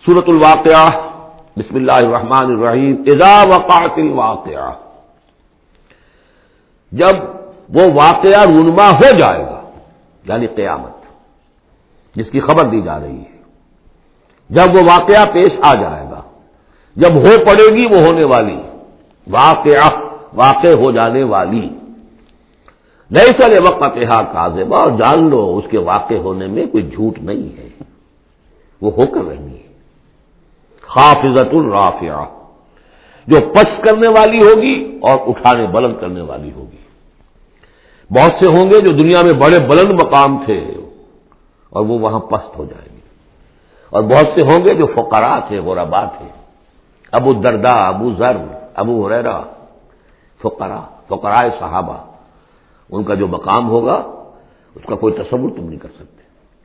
سورۃ الواقعہ، بسم اللہ الرحمن الرحیم۔ اذا وقعت الواقعہ، جب وہ واقعہ رونما ہو جائے گا، یعنی قیامت جس کی خبر دی جا رہی ہے، جب وہ واقعہ پیش آ جائے گا، جب ہو پڑے گی وہ ہونے والی واقعہ، واقع ہو جانے والی، لیس لوقتھا کاذبہ، اور جان لو اس کے واقع ہونے میں کوئی جھوٹ نہیں ہے، وہ ہو کر رہنی ہے۔ خافضۃ رافعہ، جو پس کرنے والی ہوگی اور اٹھانے بلند کرنے والی ہوگی۔ بہت سے ہوں گے جو دنیا میں بڑے بلند مقام تھے اور وہ وہاں پست ہو جائیں گے، اور بہت سے ہوں گے جو فقراء تھے، غرباء تھے، ابو الدرداء، ابو ذر، ابو ہریرہ، فقراء صحابہ، ان کا جو مقام ہوگا اس کا کوئی تصور تم نہیں کر سکتے۔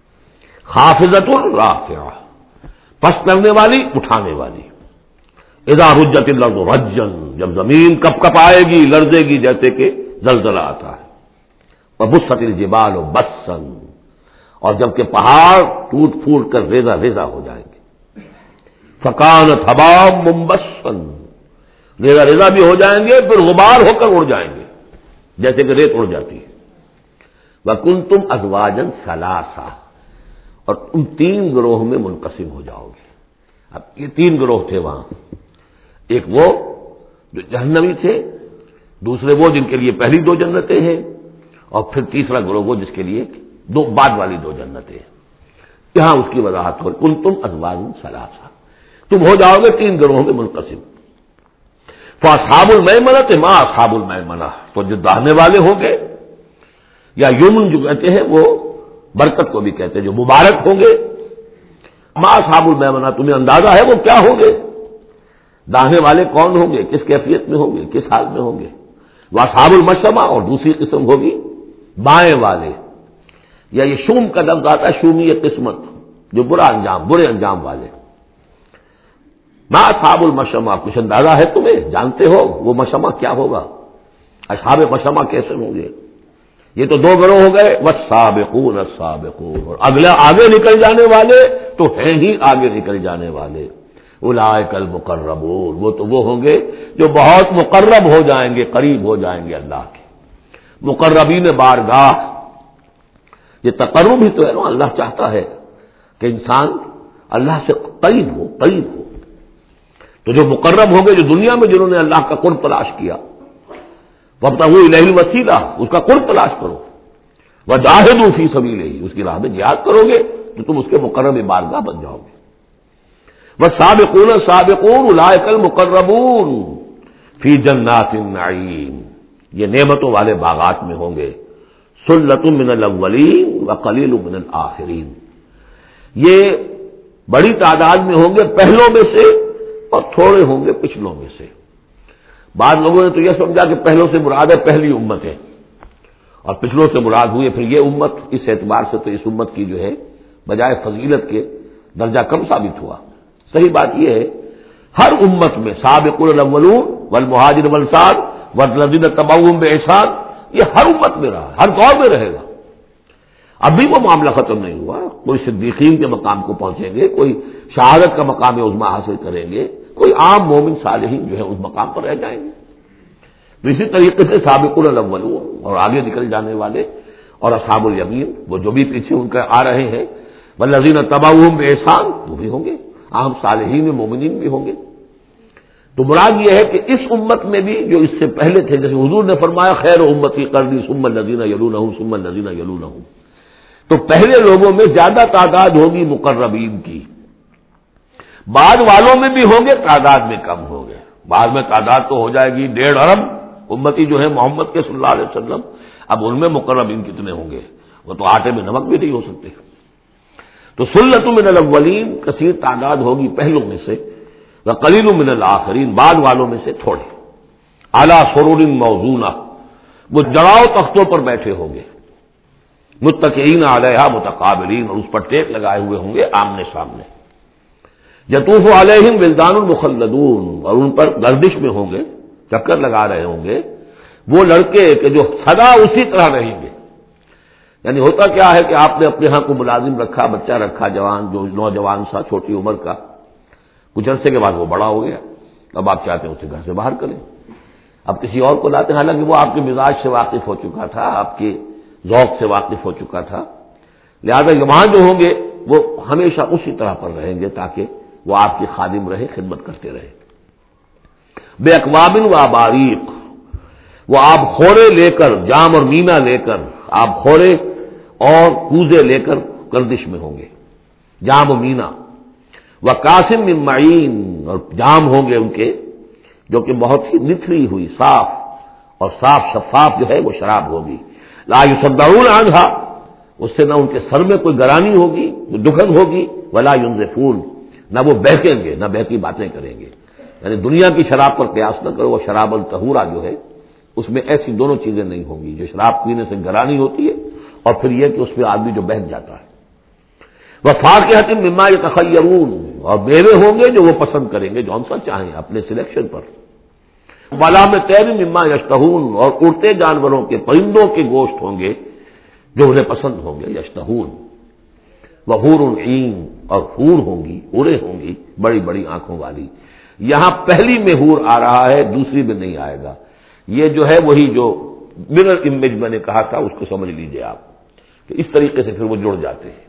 خافضۃ رافعہ، پس کرنے والی، اٹھانے والی۔ اذا رجت الارض رجا، جب زمین کپ کپ آئے گی، لرزے گی جیسے کہ زلزلہ آتا ہے۔ وبست الجبال بسا، اور جب کہ پہاڑ ٹوٹ پھوٹ کر ریزہ ریزہ ہو جائیں گے۔ فکانت ہباء منبثا، ریزہ ریزہ بھی ہو جائیں گے، پھر غبار ہو کر اڑ جائیں گے جیسے کہ ریت اڑ جاتی ہے۔ وکنتم ازواجا ثلاثا، اور تم تین گروہ میں منقسم ہو جاؤ گے۔ اب یہ تین گروہ تھے وہاں، ایک وہ جو جہنمی تھے، دوسرے وہ جن کے لیے پہلی دو جنتیں ہیں، اور پھر تیسرا گروہ وہ جس کے لیے دو بعد والی دو جنتیں ہیں۔ یہاں اس کی وضاحت ہو، کنتم ازواجا ثلاثا، تم ہو جاؤ گے تین گروہوں میں منقسم۔ فاصحاب المیمنۃ ما اصحاب المیمنہ، تو جو داہنے والے ہوں گے، یا یمن جو کہتے ہیں وہ برکت کو بھی کہتے ہیں، جو مبارک ہوں گے، ما اصحاب المیمنہ، تمہیں اندازہ ہے وہ کیا ہوں گے؟ داہنے والے کون ہوں گے، کس کیفیت میں ہوں گے، کس حال میں ہوں گے؟ واصحاب المشأمہ، اور دوسری قسم ہوگی بائیں والے، یا یہ شوم کا لفظ آتا ہے، شومی قسمت، جو برا انجام، برے انجام والے۔ ما اصحاب المشأمہ، کچھ اندازہ ہے تمہیں، جانتے ہو وہ مشأمہ کیا ہوگا؟ اصحاب مشأمہ کیسے ہوں گے؟ یہ تو دو گروہ ہو گئے، والسابقون السابقون، اور اگلا آگے نکل جانے والے تو ہیں ہی آگے نکل جانے والے۔ اولئک المقربون، وہ تو وہ ہوں گے جو بہت مقرب ہو جائیں گے، قریب ہو جائیں گے اللہ کے۔ مقربین بارگاہ، یہ تقرب ہی تو ہے نا، اللہ چاہتا ہے کہ انسان اللہ سے قریب ہو، قریب ہو۔ تو جو مقرب ہو گئے، جو دنیا میں جنہوں نے اللہ کا قرب تلاش کیا، وابتغوا الیہ الوسیلہ، اس کا قرب تلاش کرو، وجاہدوا فی سبیلہ، اس کی راہ میں جہاد کرو گے تو تم اس کے مقرب بارگاہ بن جاؤ گے۔ والسابقون السابقون اولئک المقربون فی جنات النعیم، یہ نعمتوں والے باغات میں ہوں گے۔ ثلۃ من الاولین وقلیل من الآخرین، یہ بڑی تعداد میں ہوں گے پہلوں میں سے، اور تھوڑے ہوں گے پچھلوں میں سے۔ بعض لوگوں نے تو یہ سمجھا کہ پہلوں سے مراد ہے پہلی امت ہے، اور پچھلوں سے مراد ہوئی پھر یہ امت، اس اعتبار سے تو اس امت کی جو ہے بجائے فضیلت کے درجہ کم ثابت ہوا۔ صحیح بات یہ ہے، ہر امت میں سابقون الاولون والمہاجر والانصار والذین تبعوہم بإحسان، یہ ہر امت میں رہا، ہر دور میں رہے گا۔ ابھی وہ معاملہ ختم نہیں ہوا، کوئی صدیقین کے مقام کو پہنچیں گے، کوئی شہادت کا مقام عظمیٰ حاصل کریں گے، کوئی عام مومن صالحین جو ہے اس مقام پر رہ جائیں گے۔ تو اسی طریقے سے سابقون الاولون، اور آگے نکل جانے والے، اور اصحاب الیمین، وہ جو بھی پیچھے ان کا آ رہے ہیں، والذین تبعوہم بإحسان، وہ بھی ہوں گے، عام صالحین مومنین بھی ہوں گے۔ تو مراد یہ ہے کہ اس امت میں بھی جو اس سے پہلے تھے، جیسے حضور نے فرمایا خیر امتی قرنی ثم الذین یلونہم ثم الذین یلونہم، تو پہلے لوگوں میں زیادہ تعداد ہوگی مقربین کی، بعد والوں میں بھی ہوں گے، تعداد میں کم ہوں گے۔ بعد میں تعداد تو ہو جائے گی 1.5 ارب امتی جو ہے محمد کے صلی اللہ علیہ وسلم، اب ان میں مقربین کتنے ہوں گے؟ وہ تو آٹے میں نمک بھی نہیں ہو سکتے۔ تو ثلۃ من الاولین، کثیر تعداد ہوگی پہلوں میں سے، وقلیل من الآخرین، بعد والوں میں سے تھوڑے۔ علی سرر موضونہ، وہ جڑاؤ تختوں پر بیٹھے ہوں گے، متکئین علیہا متقابلین، اور اس پر ٹیک لگائے ہوئے ہوں گے آمنے سامنے۔ یطوف علیہم ولدان مخلدون، اور ان پر گردش میں ہوں گے، چکر لگا رہے ہوں گے وہ لڑکے کہ جو سدا اسی طرح رہیں گے۔ یعنی ہوتا کیا ہے کہ آپ نے اپنے ہاں کو ملازم رکھا، بچہ رکھا، جوان جو نوجوان سا چھوٹی عمر کا، کچھ عرصے کے بعد وہ بڑا ہو گیا، اب آپ چاہتے ہیں اسے گھر سے باہر کریں، اب کسی اور کو لاتے ہیں، حالانکہ وہ آپ کے مزاج سے واقف ہو چکا تھا، آپ کے ذوق سے واقف ہو چکا تھا، لہذا وہاں جو ہوں گے وہ ہمیشہ اسی طرح پر رہیں گے تاکہ وہ آپ کی خادم رہے، خدمت کرتے رہے۔ بے اکواب و اباریق، وہ آب خورے لے کر، جام اور مینا لے کر، آب خورے اور کوزے لے کر گردش میں ہوں گے، جام و مینا، وہ قاسم من معین، اور جام ہوں گے ان کے جو کہ بہت ہی نتھری ہوئی، صاف اور صاف شفاف جو ہے وہ شراب ہوگی، لا یصدعون عنہا، اس سے نہ ان کے سر میں کوئی گرانی ہوگی، دکھن ہوگی، ولا ینزفون، نہ وہ بہکیں گے، نہ بہکی باتیں کریں گے۔ یعنی دنیا کی شراب پر قیاس نہ کرو، وہ شراب الطہورہ جو ہے اس میں ایسی دونوں چیزیں نہیں ہوں گی، جو شراب پینے سے گرانی ہوتی ہے اور پھر یہ کہ اس میں آدمی جو بہک جاتا ہے۔ وفاکہۃ مما یتخیرون، اور میوے ہوں گے جو وہ پسند کریں گے، جون سا چاہیں اپنے سلیکشن پر۔ ولحم طیر مما یشتہون، اور اڑتے جانوروں کے، پرندوں کے گوشت ہوں گے جو انہیں پسند ہوں گے، یشتہون۔ وحور عین، اور حور ہوں گی، حوریں ہوں گی بڑی بڑی آنکھوں والی۔ یہاں پہلی میں حور آ رہا ہے، دوسری میں نہیں آئے گا، یہ جو ہے وہی جو مرر امیج میں نے کہا تھا اس کو سمجھ لیجئے آپ، کہ اس طریقے سے پھر وہ جڑ جاتے ہیں۔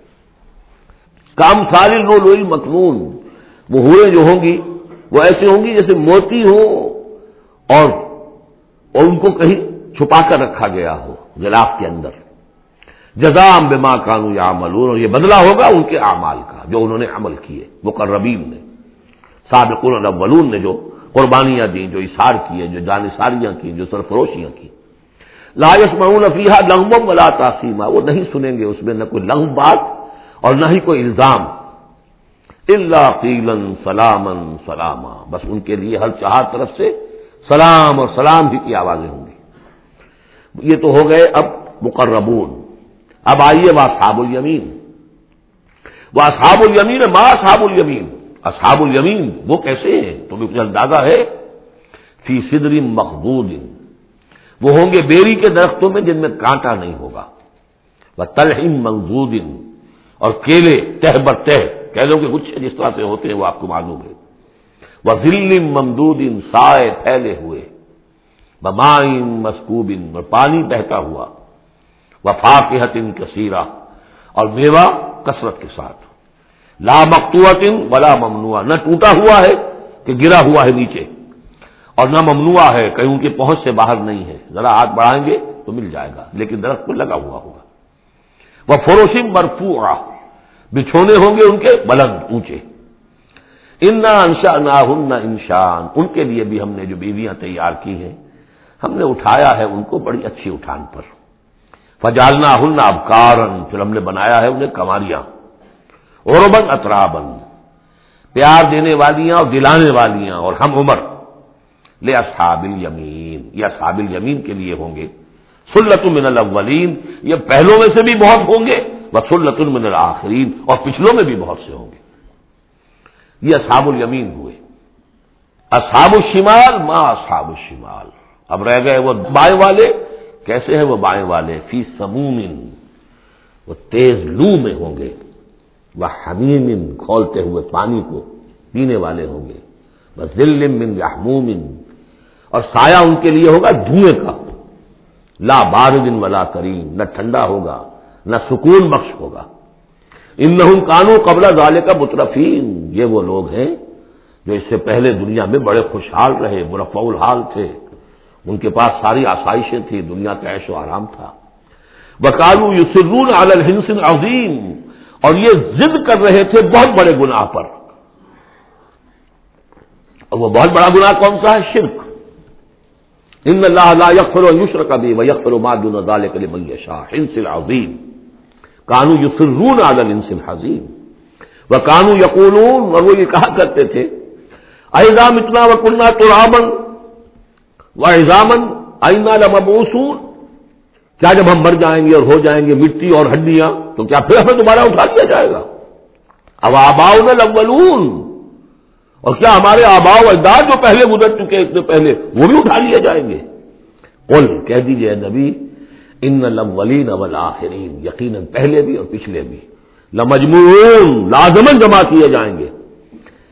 کام سال اللؤلؤ المکنون، وہ حوریں جو ہوں گی وہ ایسے ہوں گی جیسے موتی ہو اور ان کو کہیں چھپا کر رکھا گیا ہو غلاف کے اندر۔ جزاء بما كانوا يعملون، اور یہ بدلہ ہوگا ان کے اعمال کا جو انہوں نے عمل کیے، مقربین نے، سابقون الاولون نے جو قربانیاں دیں، جو اثار کیے، جو جانثاریاں کی، جو سرفروشیاں کی۔ لا يسمعون فيها لغوا ولا تاثیما، وہ نہیں سنیں گے اس میں نہ کوئی لغو بات اور نہ ہی کوئی الزام، الا قیلا سلاما سلاما، بس ان کے لیے ہر چہار طرف سے سلام اور سلام ہی کی آوازیں ہوں گی۔ یہ تو ہو گئے اب مقربون۔ اب آئیے واصحاب الیمین، واصحاب الیمین، ما اصحاب الیمین، اصحاب الیمین وہ کیسے ہیں تمہیں کچھ اندازہ ہے؟ فی صدر مخضود، وہ ہوں گے بیری کے درختوں میں جن میں کانٹا نہیں ہوگا، وطلح منضود، اور کیلے تہ بر تہ، کیلوں کے گچھے جس طرح سے ہوتے ہیں وہ آپ کو معلوم ہے، وظل ممدود، سائے پھیلے ہوئے، بماء مسکوب، اور پانی بہتا ہوا، وفاکہۃ کثیرہ، اور میوہ کثرت کے ساتھ، لا مقطوعۃ ولا ممنوعہ، نہ ٹوٹا ہوا ہے کہ گرا ہوا ہے نیچے، اور نہ ممنوع ہے کہیں ان کی پہنچ سے باہر نہیں ہے، ذرا ہاتھ بڑھائیں گے تو مل جائے گا لیکن درخت پر لگا ہوا ہوگا۔ وفرش مرفوعہ، بچھونے ہوں گے ان کے بلند اونچے، انا انشأناہن انشاء، ان کے لیے بھی ہم نے جو بیویاں تیار کی ہیں ہم نے اٹھایا ہے ان کو بڑی اچھی اٹھان پر، فجعلناہن ابکارا، پھر ہم نے بنایا ہے انہیں کنواریاں، عربا اترابا، پیار دینے والیاں اور دلانے والیاں اور ہم عمر، لاصحاب الیمین، یہ اصحاب الیمین کے لیے ہوں گے، سلۃ من الاولین، یہ پہلوں میں سے بھی بہت ہوں گے، وسلۃ من الآخرین، اور پچھلوں میں بھی بہت سے ہوں گے۔ یہ اصحاب الیمین ہوئے۔ اصحاب الشمال، ما اصحاب الشمال، اب رہ گئے وہ بائیں والے، کیسے ہیں وہ بائیں والے؟ فی سموم، وہ تیز لو میں ہوں گے، وہ حمیم، کھولتے ہوئے پانی کو پینے والے ہوں گے، وظل من یحموم، اور سایہ ان کے لیے ہوگا دھوئیں کا، لا بارد ولا کریم، نہ ٹھنڈا ہوگا نہ سکون بخش ہوگا۔ انہم کانوا قبل ذالک مترفین، یہ وہ لوگ ہیں جو اس سے پہلے دنیا میں بڑے خوشحال رہے، مرفع الحال تھے، ان کے پاس ساری آسائشیں تھیں، دنیا کا عیش و آرام تھا۔ وکانوا یصرون علی الحنث العظیم، اور یہ ضد کر رہے تھے بہت بڑے گناہ پر، اور وہ بہت بڑا گناہ کون سا ہے؟ شرک۔ ان اللہ لا یغفر ان یشرک بہ ویغفر ما دون ذلک لمن یشاء، حنث العظیم، کانوا یصرون علی الحنث العظیم، وکانوا یقولون، اور وہ یہ کہا کرتے تھے، اذا متنا وکنا ترابا وعظاما اینا لمبعوثون، کیا جب ہم مر جائیں گے اور ہو جائیں گے مٹی اور ہڈیاں تو کیا پھر ہمیں دوبارہ اٹھا لیا جائے گا؟ اب آباؤنا الاولون، اور کیا ہمارے آباء و اجداد جو پہلے گزر چکے اتنے پہلے وہ بھی اٹھا لیے جائیں گے؟ قل، کہہ دیجئے نبی، ان الاولین والآخرین، یقیناً پہلے بھی اور پچھلے بھی، لمجموعون، لازماً جمع کیے جائیں گے،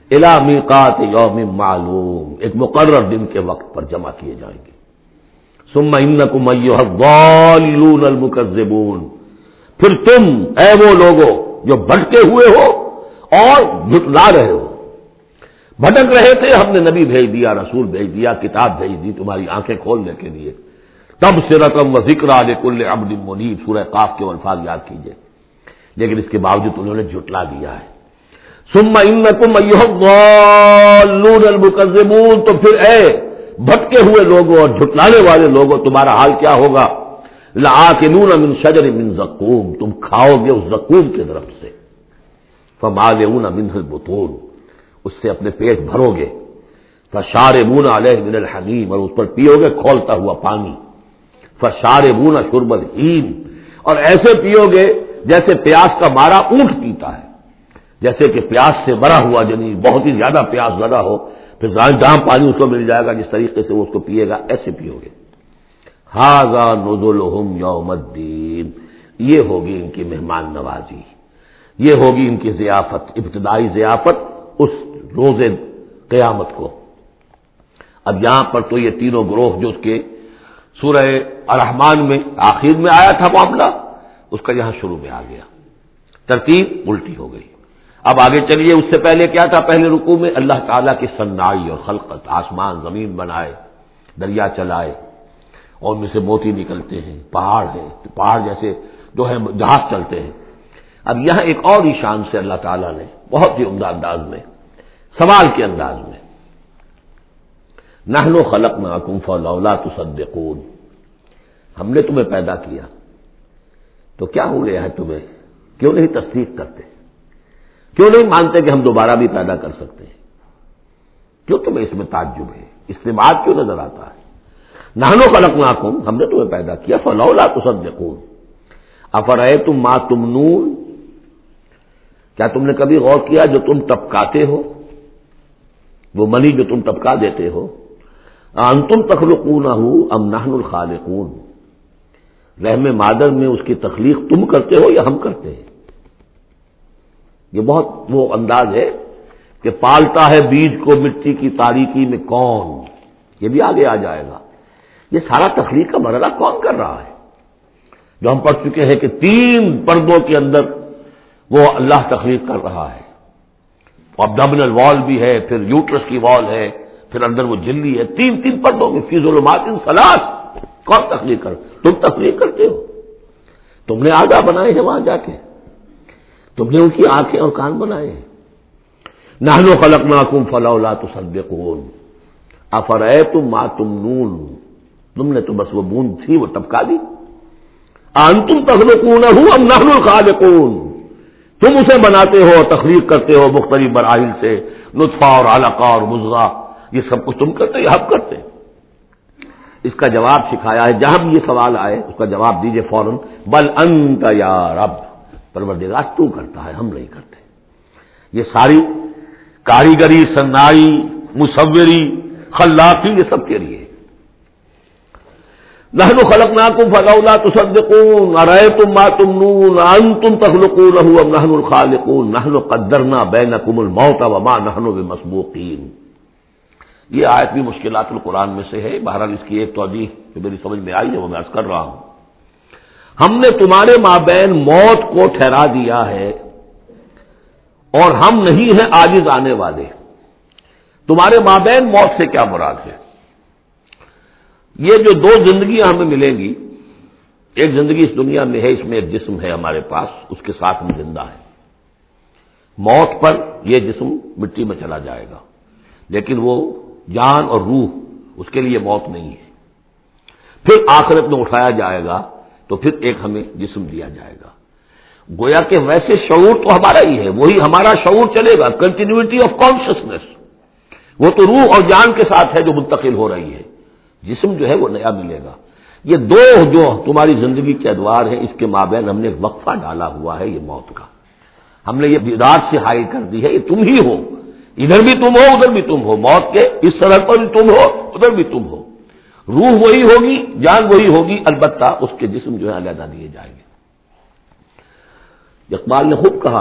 الی میقات یوم معلوم، ایک مقرر دن کے وقت پر جمع کیے جائیں گے. ثم انکم ایھا الضالون المکذبون، پھر تم اے وہ لوگوں جو بھٹکے ہوئے ہو اور جھٹلا رہے ہو. بھٹک رہے تھے، ہم نے نبی بھیج دیا، رسول بھیج دیا، کتاب بھیج دی تمہاری آنکھیں کھولنے کے لیے. تبصرۃ و ذکریٰ لکل عبد منیب، سورہ قاف کے الفاظ یاد کیجئے. لیکن اس کے باوجود انہوں نے جھٹلا دیا ہے. ثم انکم ایھا الضالون المکذبون، تو پھر اے بھٹکے ہوئے لوگوں اور جھٹلانے والے لوگوں، تمہارا حال کیا ہوگا؟ لآکلون من شجر من زقوم، تم کھاؤ گے اس زقوم کے درخت سے. فمالئون منہ البطون، اس سے اپنے پیٹ بھرو گے. فشاربون علیہ من الحمیم، اور اس پر پیو گے کھولتا ہوا پانی. فشاربون شرب الہیم، اور ایسے پیو گے جیسے پیاس کا مارا اونٹ پیتا ہے. جیسے کہ پیاس سے مرا ہوا جنی بہت ہی زیادہ پیاس زدہ ہو، پھر جام پانی اس کو مل جائے گا، جس طریقے سے وہ اس کو پیے گا ایسے پیو گے. ھذا نزلھم یوم الدین، یہ ہوگی ان کی مہمان نوازی، یہ ہوگی ان کی ضیافت، ابتدائی ضیافت اس روز قیامت کو. اب یہاں پر تو یہ تینوں گروہ جو اس کے سورہ الرحمن میں آخر میں آیا تھا معاملہ، اس کا یہاں شروع میں آ گیا، ترتیب الٹی ہو گئی. اب آگے چلیے، اس سے پہلے کیا تھا؟ پہلے رکوع میں اللہ تعالیٰ کی صنائی اور خلقت، آسمان زمین بنائے، دریا چلائے اور ان میں سے موتی نکلتے ہیں، پہاڑ ہیں، پہاڑ جیسے جو ہے جہاز چلتے ہیں. اب یہاں ایک اور ہی شان سے اللہ تعالیٰ نے بہت ہی عمدہ انداز میں، سوال کے انداز میں، نحن خلقناکم فلولا تصدقون، ہم نے تمہیں پیدا کیا تو کیا ہو گیا ہے تمہیں، کیوں نہیں تصدیق کرتے، کیوں نہیں مانتے کہ ہم دوبارہ بھی پیدا کر سکتے ہیں؟ کیوں تمہیں اس میں تعجب ہے، استبعاد کیوں نظر آتا ہے؟ نحن خلقناکم، ہم نے تمہیں پیدا کیا، فلولا تصدقون افرأیتم ما تمنون، کیا تم نے کبھی غور کیا جو تم ٹپکاتے ہو، وہ منی جو تم ٹپکا دیتے ہو؟ انتم تخلقونہ ام نحن الخالقون، رحم مادر میں اس کی تخلیق تم کرتے ہو یا ہم کرتے ہیں؟ یہ بہت وہ انداز ہے کہ پالتا ہے بیج کو مٹی کی تاریکی میں کون، یہ بھی آگے آ جائے گا. یہ سارا تخلیق کا مرحلہ کون کر رہا ہے؟ جو ہم پڑھ چکے ہیں کہ 3 پردوں کے اندر وہ اللہ تخلیق کر رہا ہے. ابڈومینل وال بھی ہے، پھر یوٹرس کی وال ہے، پھر اندر وہ جھلی ہے، 3 پردوں میں، فی ظلمات ثلاث. کون تخلیق کر؟ تم تخلیق کرتے ہو، تم نے آگاہ بنائے ہیں وہاں جا کے، تم نے ان کی آنکھیں اور کان بنائے ہیں. نحن خلقناکم فلولا تصدقون افرأیتم ما تمنون، تم نے تو بس وہ بوند تھی وہ ٹپکا دی. انتم تخلقونہ ام نحن الخالقون، تم اسے بناتے ہو، تخلیق کرتے ہو مختلف مراحل سے، نطفہ اور علقہ اور مضغہ، یہ سب کچھ تم کرتے یا ہم کرتے؟ اس کا جواب سکھایا ہے، جہاں بھی یہ سوال آئے اس کا جواب دیجئے فوراً، بل انت یا رب، پروردگار تو کرتا ہے، ہم نہیں کرتے. یہ ساری کاریگری، صنائی، مصوری، خلاقی، یہ سب کے لیے. نحن خلقناکم فلولا تصدقون ارأیتم ما تمنون انتم تخلقونہ ام نحن الخالقون نحن قدرنا بینکم الموت وما نحن بمسبوقین. یہ آیت بھی مشکلات القرآن میں سے ہے، بہرحال اس کی ایک توجیہ جو میری سمجھ میں آئی ہے وہ میں عرض کر رہا ہوں. ہم نے تمہارے مابین موت کو ٹھہرا دیا ہے اور ہم نہیں ہیں عاجز آنے والے. تمہارے مابین موت سے کیا مراد ہے؟ یہ جو 2 زندگیاں ہمیں ملیں گی، ایک زندگی اس دنیا میں ہے، اس میں ایک جسم ہے ہمارے پاس، اس کے ساتھ ہم زندہ ہیں. موت پر یہ جسم مٹی میں چلا جائے گا، لیکن وہ جان اور روح اس کے لیے موت نہیں ہے. پھر آخرت میں اٹھایا جائے گا تو پھر ایک ہمیں جسم دیا جائے گا. گویا کہ ویسے شعور تو ہمارا ہی ہے، وہی ہمارا شعور چلے گا، کنٹینیوٹی آف کانشسنس، وہ تو روح اور جان کے ساتھ ہے جو منتقل ہو رہی ہے. جسم جو ہے وہ نیا ملے گا. یہ 2 جو تمہاری زندگی کے ادوار ہیں، اس کے مابین ہم نے ایک وقفہ ڈالا ہوا ہے، یہ موت کا. ہم نے یہ بیدار سے حائل کر دی ہے، یہ تم ہی ہو، ادھر بھی تم ہو ادھر بھی تم ہو، موت کے اس سرحد پر بھی تم ہو ادھر بھی تم ہو. روح وہی ہوگی، جان وہی ہوگی، البتہ اس کے جسم جو ہے علیحدہ دیے جائیں گے. اقبال نے خوب کہا ہے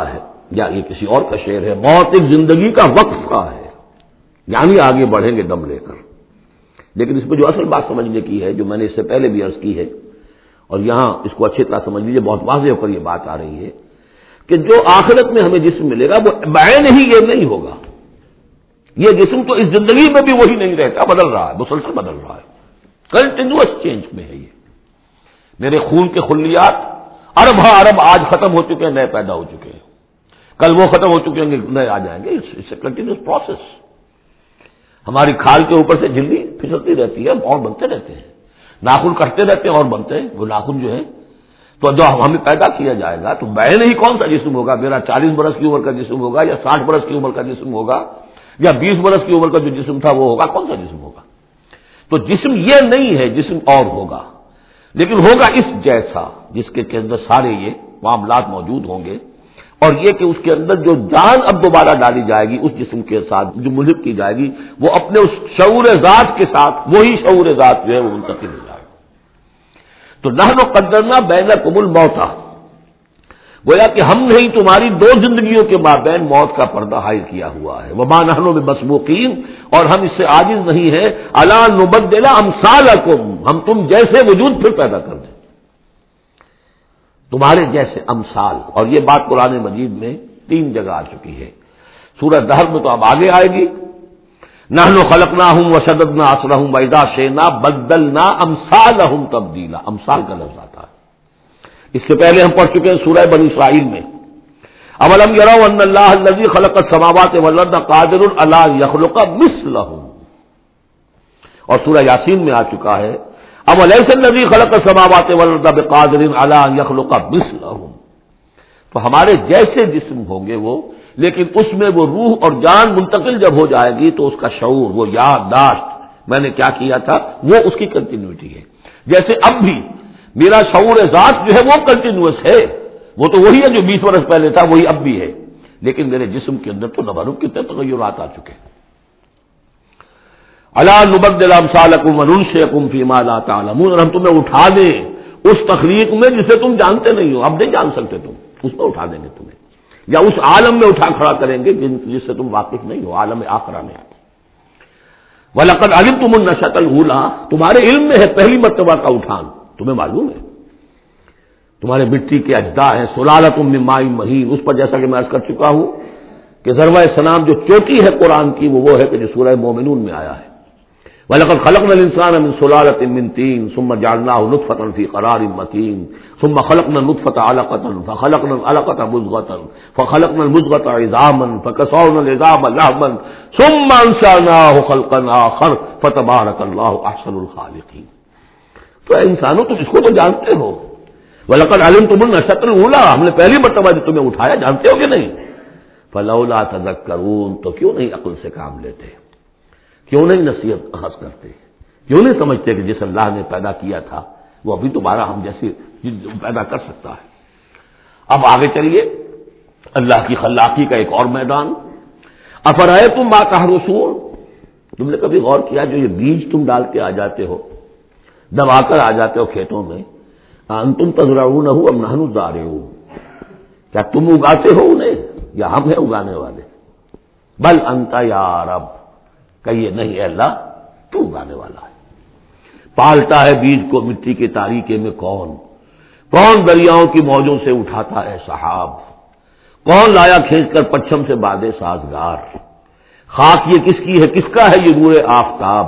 یا یہ کسی اور کا شعر ہے، موت ایک زندگی کا وقفہ ہے، یعنی آگے بڑھیں گے دم لے کر۔ لیکن اس میں جو اصل بات سمجھنے کی ہے، جو میں نے اس سے پہلے بھی عرض کی ہے، اور یہاں اس کو اچھی طرح سمجھ لیجیے، بہت واضح ہو کر یہ بات آ رہی ہے کہ جو آخرت میں ہمیں جسم ملے گا وہ بعین ہی یہ نہیں ہوگا۔ یہ جسم تو اس زندگی میں بھی وہی نہیں رہتا، بدل رہا ہے، مسلسل بدل رہا ہے، کنٹینیوس چینج میں ہے یہ۔ میرے خون کے خلیات ارب ارب آج ختم ہو چکے ہیں، نئے پیدا ہو چکے ہیں، کل وہ ختم ہو چکے ہیں، نئے آ جائیں گے۔ It's a continuous process. ہماری کھال کے اوپر سے جلدی پھسلتی رہتی ہے اور بنتے رہتے ہیں، ناخن کٹتے رہتے ہیں اور بنتے ہیں وہ ناخن جو ہے۔ تو جو ہمیں پیدا کیا جائے گا تو بعین ہی کون سا جسم ہوگا؟ میرا 40 برس کی عمر کا جسم ہوگا یا 60 برس کی عمر کا جسم ہوگا یا 20 برس کی عمر کا جو جسم تھا وہ ہوگا؟ کون سا جسم ہوگا؟ تو جسم یہ نہیں ہے، جسم اور ہوگا، لیکن ہوگا اس جیسا جس کے اندر سارے یہ معاملات موجود ہوں گے، اور یہ کہ اس کے اندر جو جان اب دوبارہ ڈالی جائے گی اس جسم کے ساتھ جو ملحق کی جائے گی، وہ اپنے اس شعور ذات کے ساتھ وہی شعور ذات جو ہے وہ منتقل ہو جائے گا۔ تو نحن قدرنا بینکم الموت، گویا کہ ہم نے تمہاری دو زندگیوں کے مابین موت کا پردہ حائل کیا ہوا ہے۔ وما نحن بمسبوقین، اور ہم اس سے عاجز نہیں ہیں، الا نبدل امثالکم، ہم تم جیسے وجود پھر پیدا کر دیں، تمہارے جیسے امثال۔ اور یہ بات قرآن مجید میں 3 جگہ آ چکی ہے، سورہ دہر میں تو اب آگے آئے گی، نحن خلقناہم وشددنا اسرہم واذا شئنا بدلنا امثالہم تبدیلا، امثال کا لفظ آتا ہے۔ اس سے پہلے ہم پڑھ چکے ہیں سورہ بنی اسرائیل میں، اولم یروا ان اللہ الذی خلق السماوات والارض قادر علی ان یخلق مثلہم، اور سورہ یاسین میں آ چکا ہے اولیس الذی خلق السماوات والارض بقادر علی ان یخلق مثلہم۔ تو ہمارے جیسے جسم ہوں گے وہ، لیکن اس میں وہ روح اور جان منتقل جب ہو جائے گی تو اس کا شعور، وہ یادداشت میں نے کیا کیا تھا، وہ اس کی کنٹینیوٹی ہے۔ جیسے اب بھی میرا شعور ذات جو ہے وہ کنٹینیوس ہے، وہ تو وہی ہے جو 20 برس پہلے تھا، وہی اب بھی ہے، لیکن میرے جسم کے اندر تو نہ معلوم کتنے تغیرات آ چکے ہیں۔ الا نبدل امثالکم وننشئکم فیما لا تعلمون، اور ہم تمہیں اٹھا دیں اس تخلیق میں جسے تم جانتے نہیں ہو، اب نہیں جان سکتے تم، اس میں اٹھا دیں گے تمہیں، یا اس عالم میں اٹھا کھڑا کریں گے جس سے تم واقف نہیں ہو، عالم آخرہ میں۔ وَلَقَدْ عَلِمْتُمُ النَّشْأَةَ الْأُولَىٰ، تمہارے علم میں ہے پہلی مرتبہ کا اٹھان، تمہیں معلوم ہے، تمہارے مٹی کے اجزاء ہیں، سلالۃ من ماء مہین، اس پر جیسا کہ میں عرض کر چکا ہوں کہ ذروہ سلام جو چوٹی ہے قرآن کی وہ ہے کہ جو سورہ مومنون میں آیا ہے، وَلَقَدْ خَلَقْنَا الْإِنسَانَ مِنْ سُلَالَةٍ مِّن طِينٍ ثُمَّ جَعَلْنَاهُ نُطْفَةً فِي قَرَارٍ مَّكِينٍ ثُمَّ خَلَقْنَا النُّطْفَةَ عَلَقَةً فَخَلَقْنَا الْعَلَقَةَ مُضْغَةً فَخَلَقْنَا الْمُضْغَةَ عِظَامًا فَكَسَوْنَا الْعِظَامَ لَحْمًا ثُمَّ أَنشَأْنَاهُ خَلْقًا آخَرَ فَتَبَارَكَ اللَّهُ أَحْسَنُ الْخَالِقِينَ۔ تو اے انسانوں تم اس کو تو جانتے ہو، وَلَقَدْ عَلِمْتُمُ النَّشْأَةَ الْأُولَىٰ، ہم نے پہلی مرتبہ جو تمہیں اٹھایا جانتے ہو کہ نہیں، فَلَوْلَا تَذَكَّرُونَ، تو کیوں نہیں عقل سے کام لیتے، کیوں نہیں نصیحت اخذ کرتے، کیوں نہیں سمجھتے کہ جس اللہ نے پیدا کیا تھا وہ ابھی دوبارہ ہم جیسے پیدا کر سکتا ہے۔ اب آگے چلیے، اللہ کی خلاقی کا ایک اور میدان، افرأیتم ما تحرثون، تم نے کبھی غور کیا جو یہ بیج تم ڈال کے آ جاتے ہو، دبا کر آ جاتے ہو کھیتوں میں، انتم تزرعونہ ام نحن الزارعون، کیا تم اگاتے ہو انہیں یا ہم ہیں اگانے والے؟ بل انت یا رب، کہیے نہیں اے اللہ تو اگانے والا ہے۔ پالتا ہے بیج کو مٹی کے تاریکے میں کون دریاؤں کی موجوں سے اٹھاتا ہے سحاب، کون لایا کھینچ کر پچھم سے بادے سازگار، خاک یہ کس کی ہے، کس کا ہے یہ روئے آفتاب،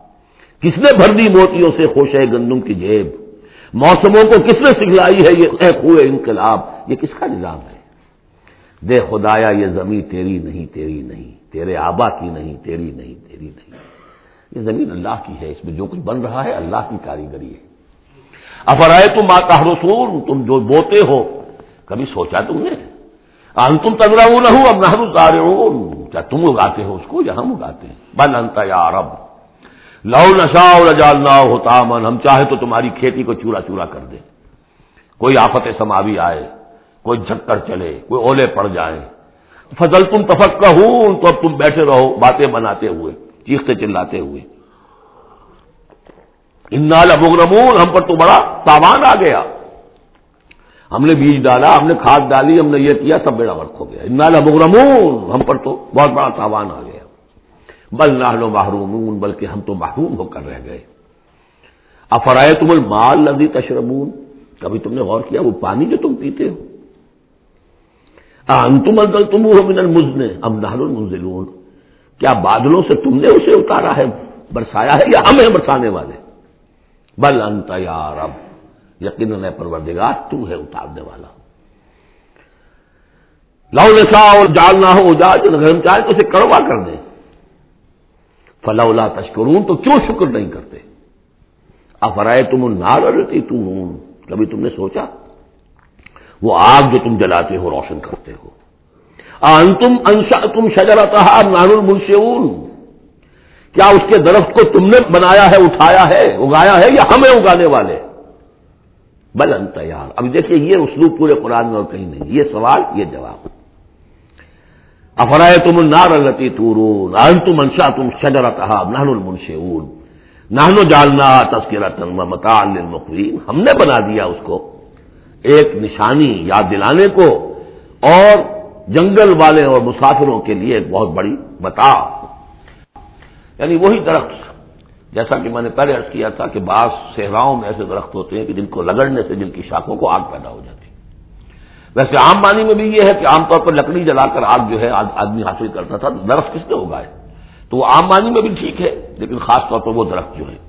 کس نے بھر دی موتیوں سے خوشے گندم کی جیب، موسموں کو کس نے سکھلائی ہے یہ اے خوئے انقلاب، یہ کس کا نظام ہے؟ دے خدایا یہ زمین تیری نہیں، تیری نہیں، تیرے آبا کی نہیں، تیری نہیں، تیری نہیں، یہ زمین اللہ کی ہے، اس میں جو کچھ بن رہا ہے اللہ کی کاریگری ہے۔ افرأیتم ما تحرثون، تم جو بوتے ہو کبھی سوچا تم نے، انتم تزرعونہ ام نحن الزارعون، کیا تم اگاتے ہو اس کو یا ہم اگاتے ہیں؟ بل انت یا رب لو نشاء لجعلناہ حطاما، ہم چاہے تو تمہاری کھیتی کو چورا چورا کر دیں، کوئی آفت سماوی آئے، کوئی جھکڑ چلے، کوئی اولے پڑ جائیں، فظلتم تفکہون، تو اب تم بیٹھے رہو باتیں بناتے ہوئے، چیختے چلاتے ہوئے، انا لمغرمون، ہم پر تو بڑا تاوان آ گیا، ہم نے بیج ڈالا، ہم نے کھاد ڈالی، ہم نے یہ کیا، سب بیڑا غرق ہو گیا. انا لمغرمون، ہم پر تو بہت بڑا تاوان آ گیا. بل نحن محرومون، بلکہ ہم تو محروم ہو کر رہ گئے. افرأیتم الماء الذی تشربون، کبھی تم نے غور کیا وہ پانی جو تم پیتے ہو؟ اانتم انزلتموہ من المزن ام نحن المنزلون، کیا بادلوں سے تم نے اسے اتارا ہے، برسایا ہے، یا ہم ہیں برسانے والے؟ بل انت یا رب، یقیناً پروردگار تو ہے اتارنے والا. لو نشاء جعلناہ اجاجا، اگر ہم چاہیں تو اسے کڑوا کر دیں. فلولا تشکرون، تو کیوں شکر نہیں کرتے؟ افرأیتم النار التی تورون، کبھی تم نے سوچا وہ آگ جو تم جلاتے ہو، روشن کرتے ہو، انتم انشأتم شجرتها ام نحن المنشئون، کیا اس کے درخت کو تم نے بنایا ہے، اٹھایا ہے، اگایا ہے، یا ہمیں اگانے والے؟ بل انت یار. اب دیکھیے یہ اسلوب پورے قرآن میں اور کہیں نہیں، یہ سوال یہ جواب. افرأیتم النار التی تورون انتم انشأتم شجرتها ام نحن المنشئون نحن جعلناها تذکرۃ ومتاعا للمقوین، ہم نے بنا دیا اس کو ایک نشانی یاد دلانے کو، اور جنگل والے اور مسافروں کے لیے ایک بہت بڑی متاع. یعنی وہی درخت، جیسا کہ میں نے پہلے عرض کیا تھا کہ بعض صحراؤں میں ایسے درخت ہوتے ہیں کہ جن کو رگڑنے سے جن کی شاخوں کو آگ پیدا ہو جاتی ہے. ویسے عام معنی میں بھی یہ ہے کہ عام طور پر لکڑی جلا کر آگ جو ہے آدمی حاصل کرتا تھا، درخت کس نے اگائے؟ تو وہ عام معنی میں بھی ٹھیک ہے، لیکن خاص طور پر وہ درخت جو ہے.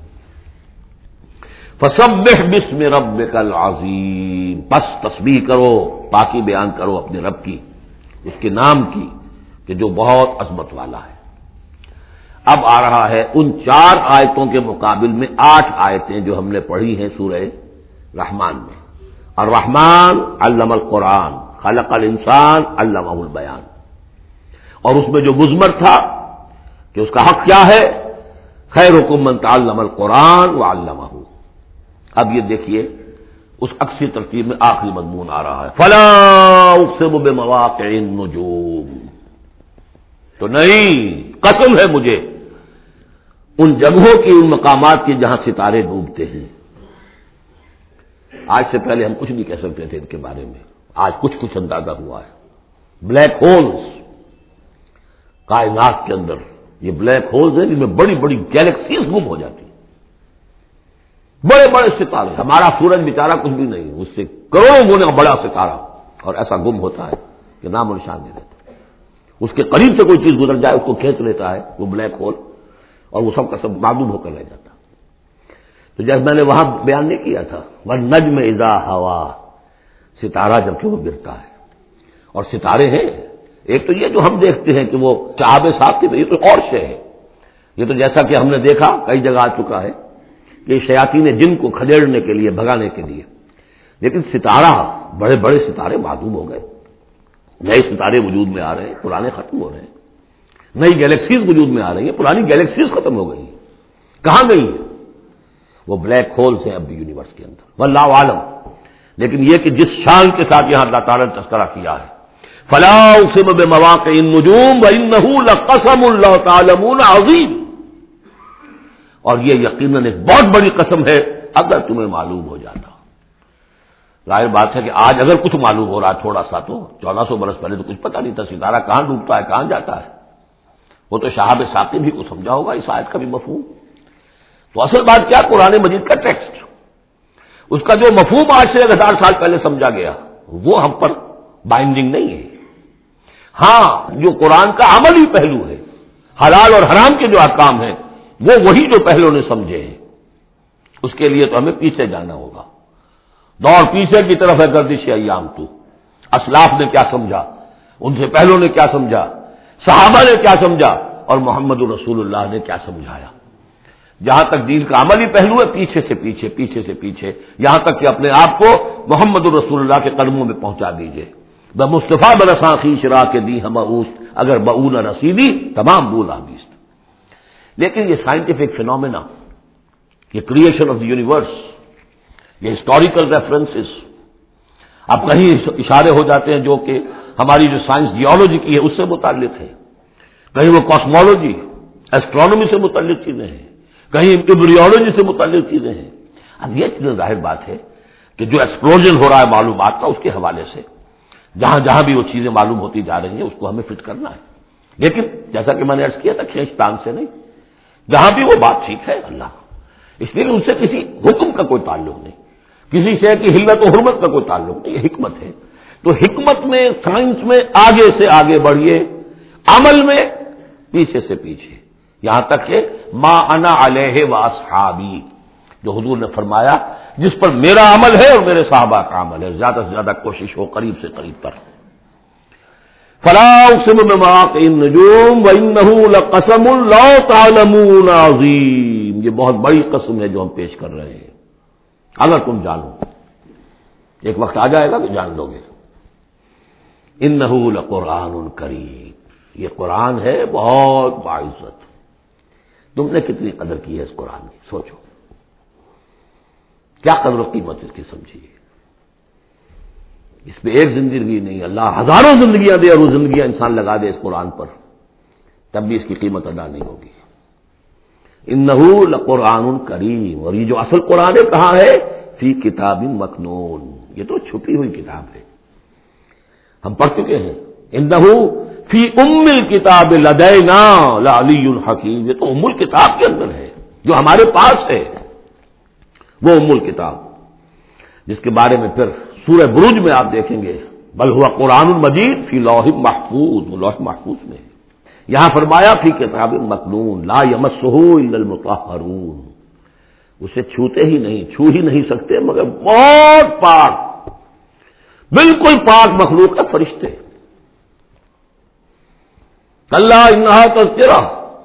فسبح باسم ربک العظیم، بس تسبیح کرو، پاکی بیان کرو اپنے رب کی، اس کے نام کی کہ جو بہت عظمت والا ہے. اب آ رہا ہے ان 4 آیتوں کے مقابل میں 8 آیتیں جو ہم نے پڑھی ہیں سورہ رحمان میں. الرحمن علم القرآن خلق الانسان علمہ البیان، اور اس میں جو مضمر تھا کہ اس کا حق کیا ہے، خیرکم من تعلم القرآن وعلمہ. اب یہ دیکھیے اس عکسی ترتیب میں آخری مضمون آ رہا ہے، فلا اقسم بمواقع النجوم، تو نہیں، قسم ہے مجھے ان جگہوں کی، ان مقامات کی جہاں ستارے ڈوبتے ہیں. آج سے پہلے ہم کچھ نہیں کہہ سکتے تھے ان کے بارے میں، آج کچھ کچھ اندازہ ہوا ہے. بلیک ہولز کائنات کے اندر، یہ بلیک ہولز ہیں جن میں بڑی بڑی گیلیکسیز گم ہو جاتی ہیں، بڑے بڑے ستارے. ہمارا سورج بیچارہ کچھ بھی نہیں، اس سے کروڑوں گنا بڑا ستارہ، اور ایسا گم ہوتا ہے کہ نام و نشان نہیں رہتا. اس کے قریب سے کوئی چیز گزر جائے اس کو کھینچ لیتا ہے وہ بلیک ہول، اور وہ سب کا سب معدوم ہو کر رہ جاتا. تو جیسے میں نے وہاں بیان نہیں کیا تھا، والنجم اذا ہوا، ستارہ جب کہ وہ گرتا ہے. اور ستارے ہیں، ایک تو یہ جو ہم دیکھتے ہیں کہ وہ شہاب صاحب کی، یہ تو اور شے ہے. یہ تو جیسا کہ ہم نے دیکھا کئی جگہ آ چکا ہے کہ شیاطین جن کو کھدیڑنے کے لیے، بھگانے کے لیے. لیکن ستارہ، بڑے بڑے ستارے معدوم ہو گئے، نئے ستارے وجود میں آ رہے ہیں، پرانے ختم ہو رہے ہیں. نئی گیلیکسیز وجود میں آ رہی ہیں، پرانی گیلیکسیز ختم ہو گئی. کہاں گئی ہیں؟ وہ بلیک ہولز ہیں اب بھی یونیورس کے اندر، واللہ عالم. لیکن یہ کہ جس شان کے ساتھ یہاں اللہ تعالیٰ نے تذکرہ کیا ہے، فلا اقسم بمواقع النجوم وانہ لقسم لو تعلمون عظیم، اور یہ یقیناً ایک بہت بڑی قسم ہے اگر تمہیں معلوم ہو جاتا. ظاہر بات ہے کہ آج اگر کچھ معلوم ہو رہا ہے تھوڑا سا، تو 1400 برس پہلے تو کچھ پتہ نہیں تھا ستارہ کہاں ڈوبتا ہے، کہاں جاتا ہے. وہ تو شہاب ثاقب بھی کو سمجھا ہوگا اس آیت کا بھی مفہوم. تو اصل بات کیا، قرآن مجید کا ٹیکسٹ، اس کا جو مفہوم آج سے 1000 سال پہلے سمجھا گیا وہ ہم پر بائنڈنگ نہیں ہے. ہاں جو قرآن کا عملی پہلو ہے، حلال اور حرام کے جو احکام ہیں، وہ وہی جو پہلو نے سمجھے ہیں، اس کے لیے تو ہمیں پیچھے جانا ہوگا. دور پیچھے کی طرف ہے گردش ایام. تو اسلاف نے کیا سمجھا، ان سے پہلوں نے کیا سمجھا، صحابہ نے کیا سمجھا، اور محمد رسول اللہ نے کیا سمجھایا. جہاں تک دین کا عملی پہلو ہے، پیچھے سے پیچھے، پیچھے سے پیچھے، یہاں تک کہ اپنے آپ کو محمد رسول اللہ کے قدموں میں پہنچا دیجئے. بمصطفیٰ برساں خیش را کے دی ہم اوست، اگر بؤن رسیدی تمام بولا بیست. لیکن یہ سائنٹیفک فینومینا، یہ کریشن آف دی یونیورس، یہ ہسٹوریکل ریفرنسز، اب کہیں اشارے ہو جاتے ہیں جو کہ ہماری جو سائنس جیولوجی کی ہے اس سے متعلق ہے، کہیں وہ کاسمولوجی، ایسٹرونومی سے متعلق چیزیں ہیں، کہیں ایمبریولوجی سے متعلق چیزیں ہیں. اب یہ چیزیں ظاہر بات ہے کہ جو ایکسپلوژن ہو رہا ہے معلومات کا، اس کے حوالے سے جہاں جہاں بھی وہ چیزیں معلوم ہوتی جا رہی ہیں اس کو ہمیں فٹ کرنا ہے. لیکن جیسا کہ میں نے عرض کیا تھا کھینچتان سے نہیں، جہاں بھی وہ بات ٹھیک ہے اللہ، اس لیے ان سے کسی حکم کا کوئی تعلق نہیں، کسی شے کی حلت و حرمت کا کوئی تعلق نہیں، یہ حکمت ہے. تو حکمت میں، سائنس میں آگے سے آگے بڑھیے، عمل میں پیچھے سے پیچھے، یہاں تک کہ ما انا علیہ واصحابی، جو حضور نے فرمایا جس پر میرا عمل ہے اور میرے صحابہ کا عمل ہے، زیادہ سے زیادہ کوشش ہو قریب سے قریب پر. فلا اقسم بمواقع النجوم وانه لقسم لو تعلمون عظیم، یہ بہت بڑی قسم ہے جو ہم پیش کر رہے ہیں، اگر تم جانو. ایک وقت آ جائے گا کہ جان لو گے. انہ لقرآن کریم، یہ قرآن ہے بہت باعزت. تم نے کتنی قدر کی ہے اس قرآن کی، سوچو کیا قدر و قیمت اس کی سمجھیے. اس پہ ایک زندگی نہیں، اللہ ہزاروں زندگیاں دے اور وہ زندگیاں انسان لگا دے اس قرآن پر، تب بھی اس کی قیمت ادا نہیں ہوگی. انہ لقرآن کریم، اور یہ جو اصل قرآن ہے کہاں ہے؟ فی کتاب مکنون، یہ تو چھپی ہوئی کتاب ہے، ہم پڑھ چکے ہیں. انہ فی ام الکتاب لدینا لعلی الحکیم، یہ تو ام الکتاب کے اندر ہے جو ہمارے پاس ہے، وہ ام الکتاب جس کے بارے میں پھر سورہ بروج میں آپ دیکھیں گے بل ہوا قرآن مجید فی لوح محفوظ، وہ لوح محفوظ میں ہے. یہاں فرمایا فی کتاب مکنون لا یمسہ الا المطہرون، اسے چھوتے ہی نہیں، چھو ہی نہیں سکتے مگر بہت پاک، بالکل پاک مخلوق ہے، فرشتے. کلا انہا تذکرہ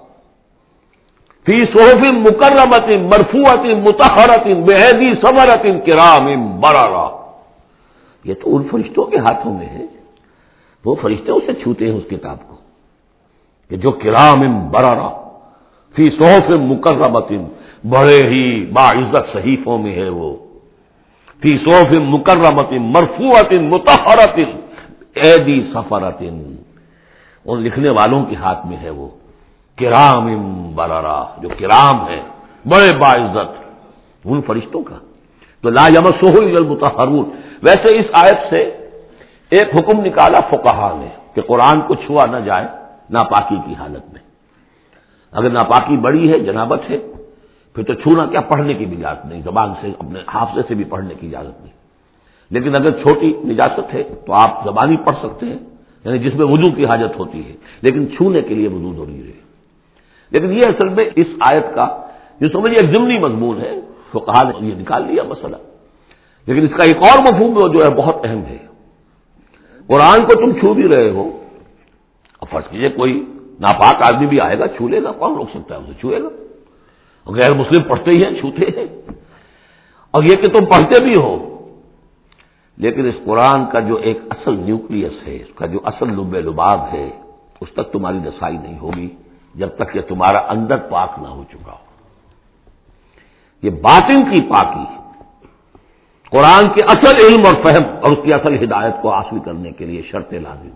فی صحف مکرمۃ مرفوعۃ مطہرۃ بایدی سفرۃ کرام بررہ، یہ تو ان فرشتوں کے ہاتھوں میں ہے، وہ فرشتے اسے چھوتے ہیں اس کتاب کو، کہ جو کرام بررہ فی صحف مکرمۃ، بڑے ہی باعزت صحیفوں میں ہے وہ، فی صحف مکرمۃ مرفوعۃ مطہرۃ ایدی سفرۃ، ان لکھنے والوں کے ہاتھ میں ہے وہ، کرام بررہ، جو کرام ہے بڑے باعزت ان فرشتوں کا. تو لا یمسہ الا المطہرون. ویسے اس آیت سے ایک حکم نکالا فقہا نے کہ قرآن کو چھوا نہ جائے ناپاکی کی حالت میں. اگر ناپاکی بڑی ہے، جنابت ہے، پھر تو چھونا کیا، پڑھنے کی بھی اجازت نہیں، زبان سے اپنے حافظے سے بھی پڑھنے کی اجازت نہیں. لیکن اگر چھوٹی نجاست ہے تو آپ زبانی پڑھ سکتے ہیں، یعنی جس میں وضو کی حاجت ہوتی ہے، لیکن چھونے کے لیے وضو ضروری ہے. لیکن یہ اصل میں اس آیت کا جو سمجھیے ایک ضمنی مضمون ہے، فقہا نے یہ نکال لیا مسئلہ. لیکن اس کا ایک اور مفہوم جو ہے بہت اہم ہے. قرآن کو تم چھو بھی رہے ہو، اب فرض کیجئے کوئی ناپاک آدمی بھی آئے گا چھو لے گا، کون روک سکتا ہے اسے چھوئے گا. غیر مسلم پڑھتے ہی ہیں، چھوتے ہیں. اور یہ کہ تم پڑھتے بھی ہو، لیکن اس قرآن کا جو ایک اصل نیوکلیس ہے، اس کا جو اصل لب لباب ہے، اس تک تمہاری رسائی نہیں ہوگی جب تک کہ تمہارا اندر پاک نہ ہو چکا ہو. یہ باطن کی پاکی قرآن کے اصل علم اور فہم اور اس کی اصل ہدایت کو حاصل کرنے کے لیے شرط لازم.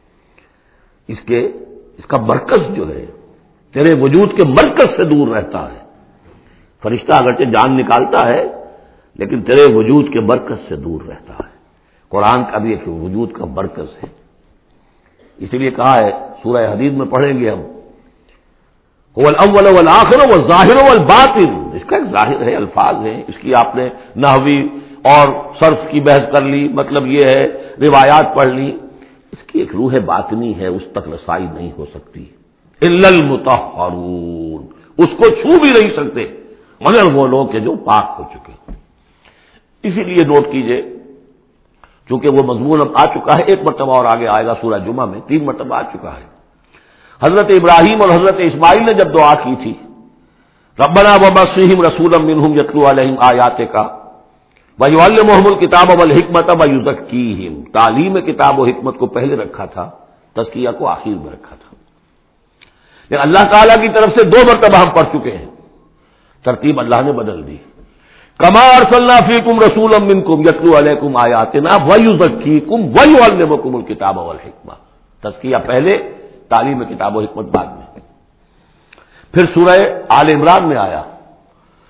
اس کا مرکز جو ہے تیرے وجود کے مرکز سے دور رہتا ہے. فرشتہ اگرچہ جان نکالتا ہے لیکن تیرے وجود کے مرکز سے دور رہتا ہے. قرآن کا بھی ایک وجود کا مرکز ہے. اسی لیے کہا ہے سورہ حدید میں پڑھیں گے ہم، هو الاول والآخر والظاہر والباطن. اس کا ایک ظاہر ہے، الفاظ ہیں، اس کی آپ نے نحوی اور صرف کی بحث کر لی، مطلب یہ ہے روایات پڑھ لی. اس کی ایک روح باطنی ہے، اس تک رسائی نہیں ہو سکتی. الا المطہرون، اس کو چھو بھی نہیں سکتے مگر وہ لوگ کہ جو پاک ہو چکے. اسی لیے نوٹ کیجئے، چونکہ وہ مضمون اب آ چکا ہے، ایک مرتبہ اور آگے آئے گا سورہ جمعہ میں، 3 مرتبہ آ چکا ہے. حضرت ابراہیم اور حضرت اسماعیل نے جب دعا کی تھی ربنا وبعث رسولا منہم یتلو علیہم آیاتک ویعلمہم الکتاب والحکمۃ ویزکیہم، تعلیم کتاب و حکمت کو پہلے رکھا تھا، تزکیہ کو آخر میں رکھا تھا. لیکن اللہ تعالیٰ کی طرف سے 2 مرتبہ ہم پڑھ چکے ہیں، ترتیب اللہ نے بدل دی. کما ارسلنا فیکم رسولا منکم یتلو علیکم آیاتنا ویزکیکم ویعلمکم الکتاب والحکمہ. تزکیہ پہلے، تعلیم کتاب و حکمت بعد میں. پھر سورہ آل عمران میں آیا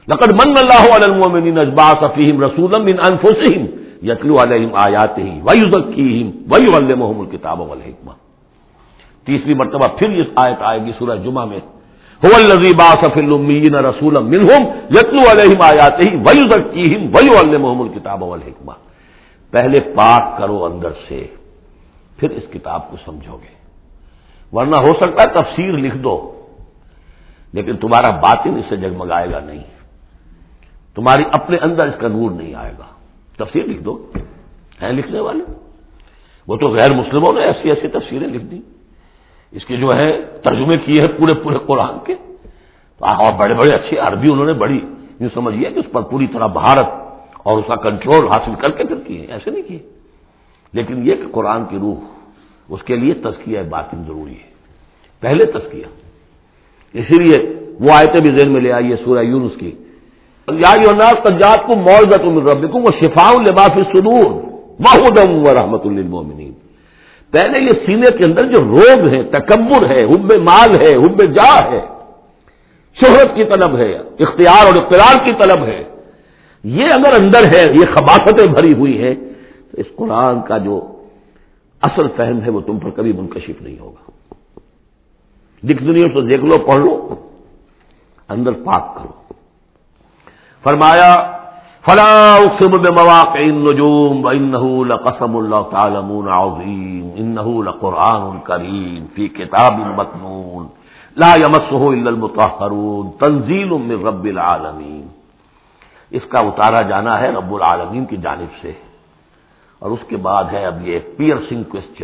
لقد من اللہ علی المؤمنین اذ بعث فیہم رسولا من انفسہم یتلو علیہم آیاتہ ویزکیہم ویعلمہم الکتاب والحکمہ. تیسری مرتبہ پھر یہ آیت آئے گی سورہ جمعہ میں، هو الذی بعث فی الامیین رسولا منہم یتلو علیہم آیاتہ ویزکیہم ویعلمہم الکتاب والحکمہ. پہلے پاک کرو اندر سے، پھر اس کتاب کو سمجھو گے. ورنہ ہو سکتا ہے تفسیر لکھ دو لیکن تمہارا باطن اس سے جگمگائے گا نہیں، تمہاری اپنے اندر اس کا نور نہیں آئے گا. تفسیر لکھ دو، ہیں لکھنے والے، وہ تو غیر مسلموں نے ایسی ایسی تفسیریں لکھ دی، اس کے جو ہے ترجمے کیے ہیں پورے پورے قرآن کے، اور بڑے بڑے اچھی عربی انہوں نے بڑی یوں سمجھیے کہ اس پر پوری طرح بھارت اور اس کا کنٹرول حاصل کر کے پھر کیے، ایسے نہیں کیے. لیکن یہ کہ قرآن کی روح، اس کے لیے تزکیہ باطن ضروری ہے، پہلے تزکیہ. اسی لیے وہ آیتیں بھی ذہن میں لے آئیے سورہ یونس کی، یا ایھا الناس قد جاءتکم موعظۃ من ربکم وشفاء لما فی الصدور وہدی ورحمۃ للمؤمنین. پہلے یہ سینے کے اندر جو روگ ہے، تکبر ہے، حب مال ہے، حب جاہ ہے، شہرت کی طلب ہے، اختیار اور اقتدار کی طلب ہے، یہ اگر اندر ہے، یہ خباثتیں بھری ہوئی ہیں، تو اس قرآن کا جو اصل فہم ہے وہ تم پر کبھی منکشف نہیں ہوگا. ڈکشنری سے دیکھ لو، پڑھ لو، اندر پاک کرو. فرمایا فلا اقسم بمواقع النجوم وانه لقسم لو تعلمون عظیم انه لقرآن کریم فی کتاب مکنون لا یمسہ الا المطہرون تنزیل من رب العالمین. اس کا اتارا جانا ہے رب العالمین کی جانب سے. اور اس کے بعد ہے اب یہ پیئرسنگ کوسچن،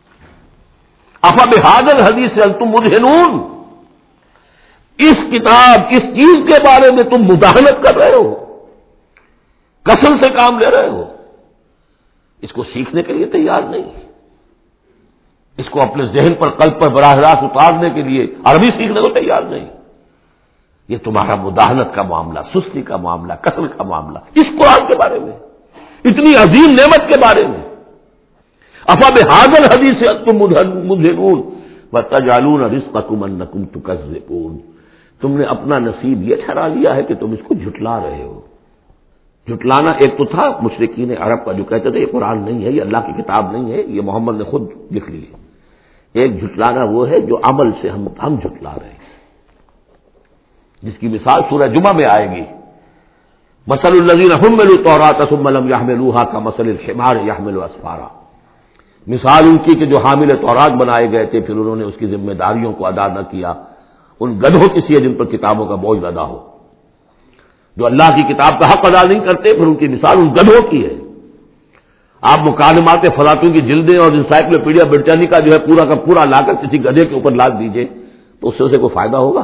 افبہذا الحدیث انتم مدہنون، اس کتاب، اس چیز کے بارے میں تم مداہنت کر رہے ہو، کسل سے کام لے رہے ہو، اس کو سیکھنے کے لیے تیار نہیں، اس کو اپنے ذہن پر، قلب پر براہ راست اتارنے کے لیے عربی سیکھنے کو تیار نہیں. یہ تمہارا مداہنت کا معاملہ، سستی کا معاملہ، کسل کا معاملہ، اس قرآن کے بارے میں، اتنی عظیم نعمت کے بارے میں. افبہذا الحدیث انتم مدہنون وتجعلون رزقکم انکم تکذبون. تم نے اپنا نصیب یہ ٹھہرا لیا ہے کہ تم اس کو جھٹلا رہے ہو. جھٹلانا ایک تو تھا مشرکین عرب کا جو کہتے تھے یہ قرآن نہیں ہے، یہ اللہ کی کتاب نہیں ہے، یہ محمد نے خود لکھ لی. ایک جھٹلانا وہ ہے جو عمل سے ہم جھٹلا رہے ہیں، جس کی مثال سورہ جمعہ میں آئے گی. مثل الذین حملوا التوراۃ ثم لم يحملوها كمثل الحمار يحمل اسفارا. مثال ان کی کہ جو حامل تورات بنائے گئے تھے پھر انہوں نے اس کی ذمہ داریوں کو ادا نہ کیا، ان گدھوں کی سی جن پر کتابوں کا بوجھ لدا ہو، جو اللہ کی کتاب کا حق ادا نہیں کرتے، پھر ان کی مثال ان گدھوں کی ہے. آپ مکالمات فلاطوں کی جلدیں اور انسائکلوپیڈیا برٹانیکا جو ہے پورا کا پورا لا کر کسی گدھے کے اوپر لاد دیجئے تو اس سے اسے کوئی فائدہ ہوگا؟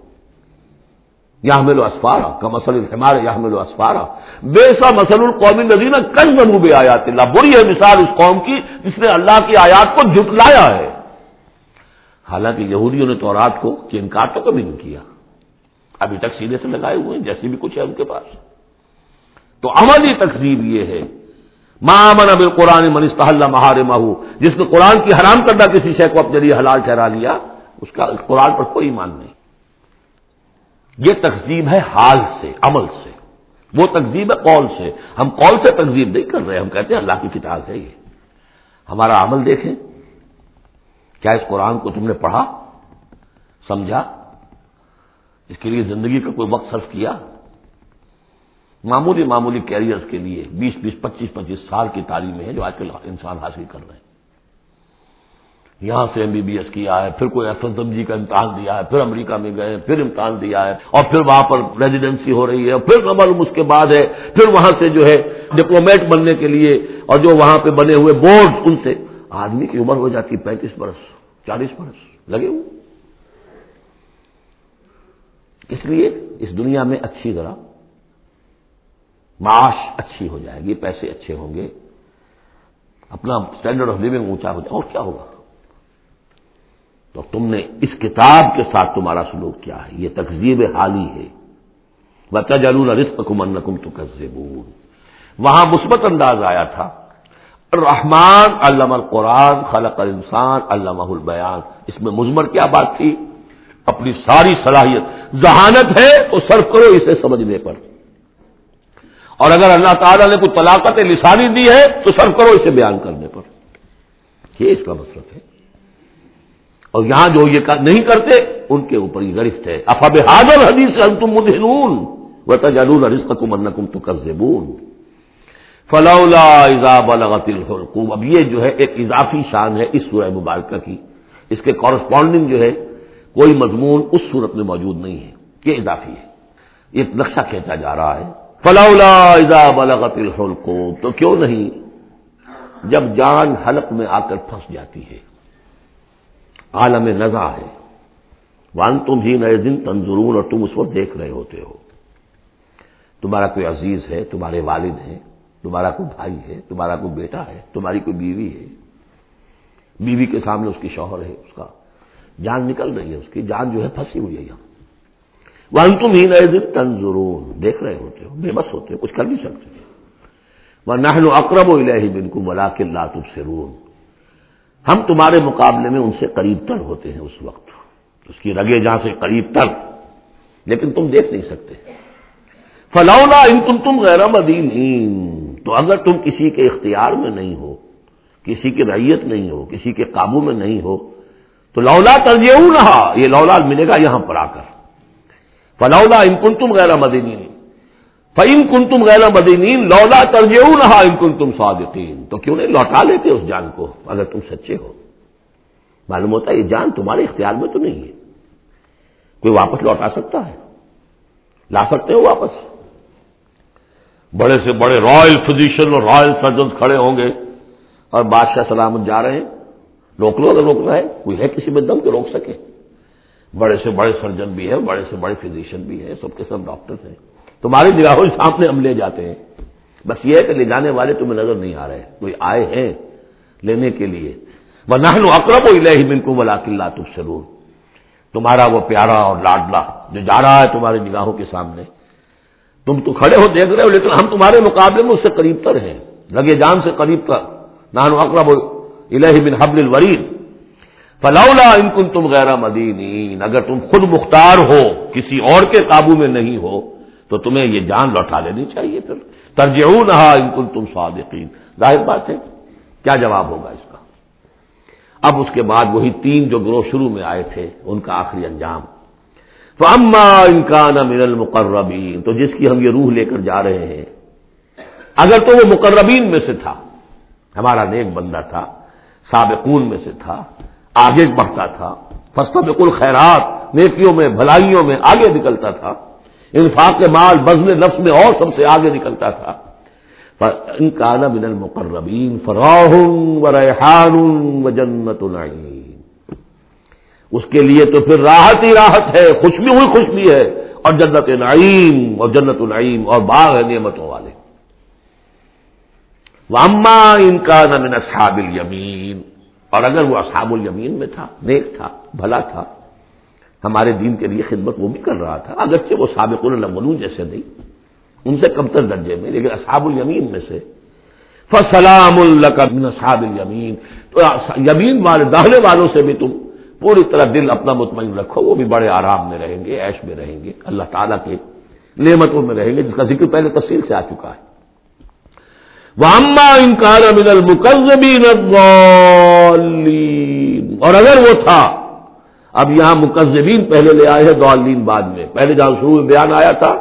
یحمل اسفارا کمثل الحمار یحمل اسفارا بیسا مثل القوم الذین کذبوا بآیات اللہ. بری ہے مثال اس قوم کی جس نے اللہ کی آیات کو جھٹلایا ہے. حالانکہ یہودیوں نے تورات کو کہ انکار تو کبھی نہیں کیا، ابھی تک سینے سے لگائے ہوئے ہیں جیسی بھی کچھ ہے ان کے پاس. تو عملی تکذیب یہ ہے، ما آمن بالقرآن من استحل محارمہ، جس نے قرآن کی حرام کردہ کسی شے کو اپنے لیے حلال ٹھہرا لیا، اس کا قرآن پر کوئی ایمان نہیں. یہ تکذیب ہے حال سے، عمل سے. وہ تکذیب ہے قول سے. ہم قول سے تکذیب نہیں کر رہے، ہم کہتے ہیں اللہ کی کتاب ہے یہ. ہمارا عمل دیکھیں، کیا اس قرآن کو تم نے پڑھا، سمجھا، اس کے لیے زندگی کا کوئی وقت صرف کیا؟ معمولی کیریئرز کے لیے 20 25 سال کی تعلیمیں ہیں جو آج کل انسان حاصل کر رہے ہیں. یہاں سے MBBS کیا ہے، پھر کوئی FSMG کا امتحان دیا ہے، پھر امریکہ میں گئے، پھر امتحان دیا ہے، اور پھر وہاں پر ریزیڈنسی ہو رہی ہے، پھر معلوم اس کے بعد ہے، پھر وہاں سے جو ہے ڈپلومیٹ بننے کے لیے، اور جو وہاں پہ بنے ہوئے بورڈ، ان سے آدمی کی عمر ہو جاتی 35 برس 40 برس لگے ہوئے. اس لیے اس دنیا میں اچھی ذرا معاش اچھی ہو جائے گی، پیسے اچھے ہوں گے، اپنا اسٹینڈرڈ آف لیونگ اونچا ہو جائے، اور کیا ہوگا؟ تو تم نے اس کتاب کے ساتھ تمہارا سلوک کیا ہے، یہ تکذیب حالی ہے. وَتَجْعَلُونَ رِزْقَكُمْ أَنَّكُمْ تُكَذِّبُونَ. وہاں مثبت انداز آیا تھا، الرحمن علم القرآن خلق الانسان علمہ البیان. اس میں مضمر کیا بات تھی؟ اپنی ساری صلاحیت، ذہانت ہے تو صرف کرو اسے سمجھنے پر، اور اگر اللہ تعالیٰ نے کوئی طلاقت لسانی دی ہے تو صرف کرو اسے بیان کرنے پر. یہ اس کا مطلب ہے. اور یہاں جو یہ نہیں کرتے ان کے اوپر یہ گرفت ہے. افبہذا الحدیث انتم مدہنون وتجعلون رزقکم انکم تکذبون فلولا اذا بلغت الحلقوم. اب یہ جو ہے ایک اضافی شان ہے اس سورہ مبارکہ کی، اس کے کورسپونڈنگ جو ہے کوئی مضمون اس صورت میں موجود نہیں ہے، یہ اضافی ہے، ایک نقشہ کھینچا جا رہا ہے. فلولا اذا بلغت الحلقوم، تو کیوں نہیں جب جان حلق میں آ کر پھنس جاتی ہے، عالم نزع ہے، وانتم حینئذ تنظرون، اور تم اس وقت دیکھ رہے ہوتے ہو. تمہارا کوئی عزیز ہے، تمہارے والد ہیں، تمہارا کوئی بھائی ہے، تمہارا کوئی بیٹا ہے، تمہاری کوئی بیوی ہے، بیوی کے سامنے اس کی شوہر ہے، اس کا جان نکل رہی ہے، اس کی جان جو ہے پھنسی ہوئی ہے یہاں. وانتم حینئذ تنظرون، دیکھ رہے ہوتے ہو، بے بس ہوتے ہو، کچھ کر نہیں سکتے. وَنَحْنُ أَقْرَبُ إِلَيْهِ مِنْكُمْ وَلَٰكِن لَّا تُبْصِرُونَ، ہم تمہارے مقابلے میں ان سے قریب تر ہوتے ہیں اس وقت، اس کی رگے جہاں سے قریب تر، لیکن تم دیکھ نہیں سکتے. فلولا ان کنتم غیر مدینین، تو اگر تم کسی کے اختیار میں نہیں ہو، کسی کی رعیت نہیں ہو، کسی کے قابو میں نہیں ہو، تو لولا ترجعونہا، یہ لولا ملے گا یہاں پر آ کر. فلولا ان کنتم غیر مدینین، فإن کنتم غیر مدینین لولا ترجعونہا ان کنتم صادقین، تو کیوں نہیں لوٹا لیتے اس جان کو اگر تم سچے ہو. معلوم ہوتا ہے یہ جان تمہارے اختیار میں تو نہیں ہے، کوئی واپس لوٹا سکتا ہے؟ لا سکتے ہو واپس؟ بڑے سے بڑے رائل فزیشین اور رائل سرجنز کھڑے ہوں گے اور بادشاہ سلامت جا رہے ہیں، روک لو اگر روکنا ہے، کوئی ہے کسی میں دم کہ روک سکے؟ بڑے سے بڑے سرجن بھی ہے، بڑے سے بڑے فزیشین بھی ہے، سب کے سب ڈاکٹرز ہیں، تمہاری نگاہوں کے سامنے ہم لے جاتے ہیں. بس یہ ہے کہ لے جانے والے تمہیں نظر نہیں آ رہے، کوئی آئے ہیں لینے کے لیے. وَنَحْنُ أَقْرَبُ إِلَيْهِ مِنْكُمْ وَلَٰكِن لَّا تُبْصِرُونَ، تمہارا وہ پیارا اور لاڈلا جو جا رہا ہے تمہاری نگاہوں کے سامنے، تم تو کھڑے ہو دیکھ رہے ہو، لیکن ہم تمہارے مقابلے میں اس سے قریب تر ہیں، لگے جان سے قریب تر. نحن اقرب الیہ من حبل الورید فلولا ان کنتم غیر مدینین، اگر تم خود مختار ہو، کسی اور کے قابو میں نہیں ہو، تو تمہیں یہ جان لوٹا لینی چاہیے. پھر ترجعونہا ان کنتم صادقین، ظاہر بات ہے کیا جواب ہوگا اس کا. اب اس کے بعد وہی تین جو گروہ شروع میں آئے تھے ان کا آخری انجام. فَأَمَّا إِن كَانَ مِنَ الْمُقَرَّبِينَ، تو جس کی ہم یہ روح لے کر جا رہے ہیں، اگر تو وہ مقربین میں سے تھا، ہمارا نیک بندہ تھا، سابقون میں سے تھا، آگے بڑھتا تھا، فاستبقوا الخیرات، نیکیوں میں بھلائیوں میں آگے نکلتا تھا، انفاق مال بذل نفس میں اور سب سے آگے نکلتا تھا. فَإِن كَانَ مِنَ الْمُقَرَّبِينَ فَرَاحٌ وَرَيْحَانٌ وَجَنَّتُ نَعِيمٍ، اس کے لیے تو پھر راحت ہی راحت ہے، خوشبی ہوئی خوشبی ہے، اور جنت نعیم، اور جنت النعیم اور باغ ہے نعمتوں والے. وَأَمَّا إِن كَانَ مِنْ أَصْحَابِ الْيَمِينِ، اور اگر وہ اصحاب الیمین میں تھا، نیک تھا، بھلا تھا، ہمارے دین کے لیے خدمت وہ بھی کر رہا تھا، اگرچہ وہ سابقون الاولون جیسے نہیں، ان سے کمتر درجے میں، لیکن اصحاب الیمین میں سے. فَسَلَامٌ لَّكَ مِنْ أَصْحَابِ الْيَمِينِ، تو یمین والے داہنے والوں سے بھی تم پوری طرح دل اپنا مطمئن رکھو، وہ بھی بڑے آرام میں رہیں گے، عیش میں رہیں گے، اللہ تعالیٰ کے نعمتوں میں رہیں گے، جس کا ذکر پہلے تفصیل سے آ چکا ہے. وَأَمَّا إِن كَانَ مِنَ الْمُكَذِّبِينَ الضَّالِّينَ، اور اگر وہ تھا، اب یہاں مکذبین پہلے لے آئے ہیں، ضالین بعد میں. پہلے جہاں شروع میں بیان آیا تھا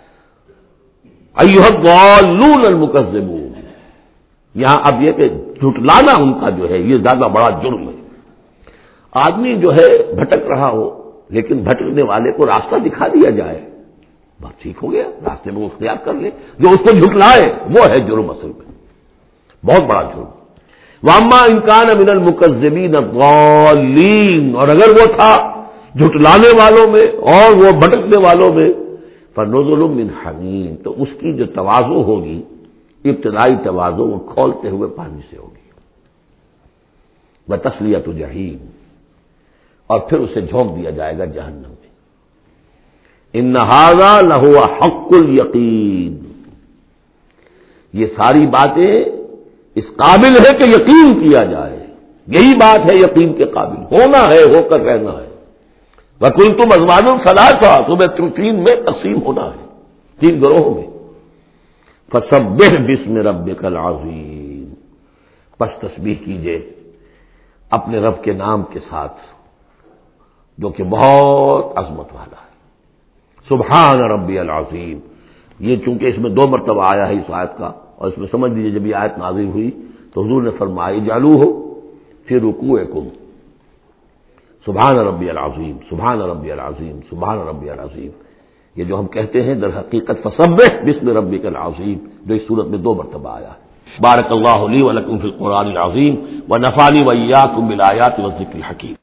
ایھا الضالون المکذبون، یہاں اب یہ کہ جھٹلانا ان کا جو ہے یہ زیادہ بڑا جرم ہے. آدمی جو ہے بھٹک رہا ہو، لیکن بھٹکنے والے کو راستہ دکھا دیا جائے، بات ٹھیک ہو گیا، راستے میں وہ اختیار کر لے. جو اس کو جھٹلائے وہ ہے جرم، اصل میں بہت بڑا جرم. وَأَمَّا إِن كَانَ مِنَ الْمُكَذِّبِينَ الضَّالِّينَ، اور اگر وہ تھا جھٹلانے والوں میں اور وہ بھٹکنے والوں میں، فَنُزُلٌ مِّنْ حَمِيمٍ، تو اس کی جو تواضع ہوگی، ابتدائی تواضع، وہ کھولتے ہوئے پانی سے ہوگی. وَتَصْلِيَةُ جَحِيمٍ، اور پھر اسے جھونک دیا جائے گا جہنم میں. إِنَّ هَذَا لَهُوَ حَقُّ الْيَقِينِ، یہ ساری باتیں اس قابل ہے کہ یقین کیا جائے، یہی بات ہے یقین کے قابل، ہونا ہے، ہو کر رہنا ہے. وَكُنْتُمْ أَزْوَاجًا ثَلَاثًا، تمہیں تین میں تقسیم ہونا ہے، تین گروہوں میں۔ فَسَبِّحْ بِاسْمِ رَبِّكَ الْعَظِيمِ، پس تسبیح کیجئے اپنے رب کے نام کے ساتھ جو کہ بہت عظمت والا ہے۔ سبحان ربی العظیم، یہ چونکہ اس میں دو مرتبہ آیا ہے اس آیت کا، اور اس میں سمجھ لیجیے جب یہ آیت نازل ہوئی تو حضور نے فرمایا اجعلوہ فی رکوعکم، سبحان ربی العظیم، سبحان ربی العظیم، سبحان ربی العظیم۔ یہ جو ہم کہتے ہیں در حقیقت فسبح باسم ربک العظیم، جو اس صورت میں دو مرتبہ آیا ہے۔ بارک اللہ لی ولکم فی القرآن العظیم ونفعنی وإیاکم بالآیات والذکر الحکیم۔